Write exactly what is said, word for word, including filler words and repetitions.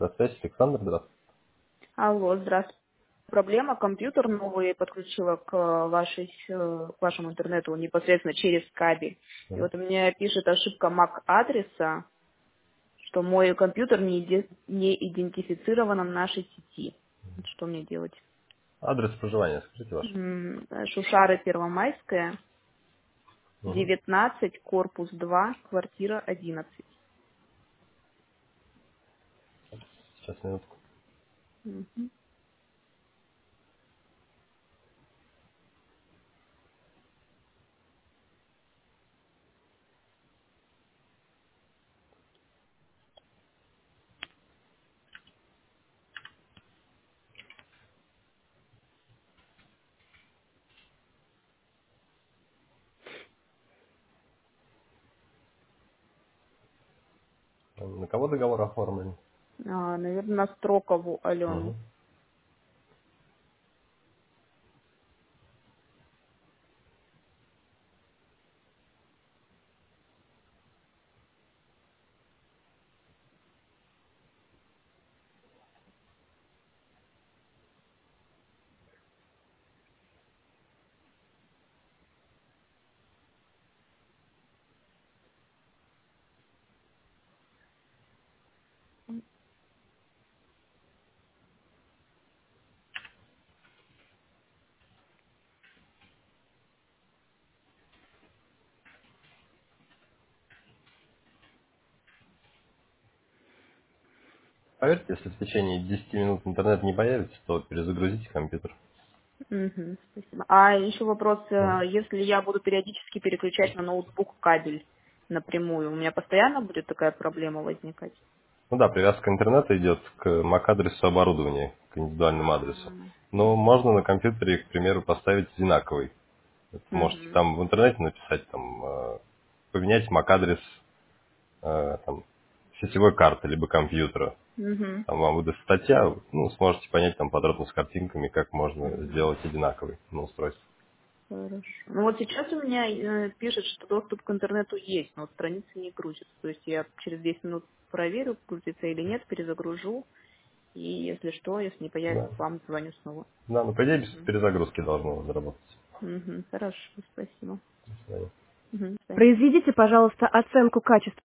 Связь, Александр, здравствуйте. Алло, здравствуйте. Проблема, компьютер новый подключила к вашей, э, к вашему интернету непосредственно через кабель. И Мгм. вот у меня пишет ошибка мак адреса, что мой компьютер не, иде- не идентифицирован в нашей сети. Вот что мне делать? Адрес проживания, скажите ваш. М, Шушары Первомайская, Мгм. девятнадцать, корпус два, квартира одиннадцать. Сейчас, минутку. Мгм. На кого договор оформлен? А, наверное, на Строкову Алену. Мгм. Поверьте, если в течение десяти минут интернет не появится, то перезагрузите компьютер. Мгм, спасибо. А еще вопрос, Мгм. э, если я буду периодически переключать на ноутбук кабель напрямую, у меня постоянно будет такая проблема возникать? Ну да, привязка интернета идет к мак адресу оборудования, к индивидуальному адресу. М, Но можно на компьютере, к примеру, поставить одинаковый. Это можете мгм, там в интернете написать, там, э, поменять мак адрес э, там, сетевой карты, либо компьютера. мгм, Там вам выдаст статья, ну, сможете понять там подробно с картинками, как можно мгм. сделать одинаковый на устройстве. Хорошо. Ну вот сейчас у меня э, пишет, что доступ к интернету есть, но вот страница не грузится. То есть я через десять минут проверю, грузится или нет, перезагружу. И если что, если не появится, Да. вам звоню снова. Да, но по идее без Мгм. перезагрузки должно заработать. Мгм. Хорошо, спасибо. До свидания. Мгм. До свидания. Произведите, пожалуйста, оценку качества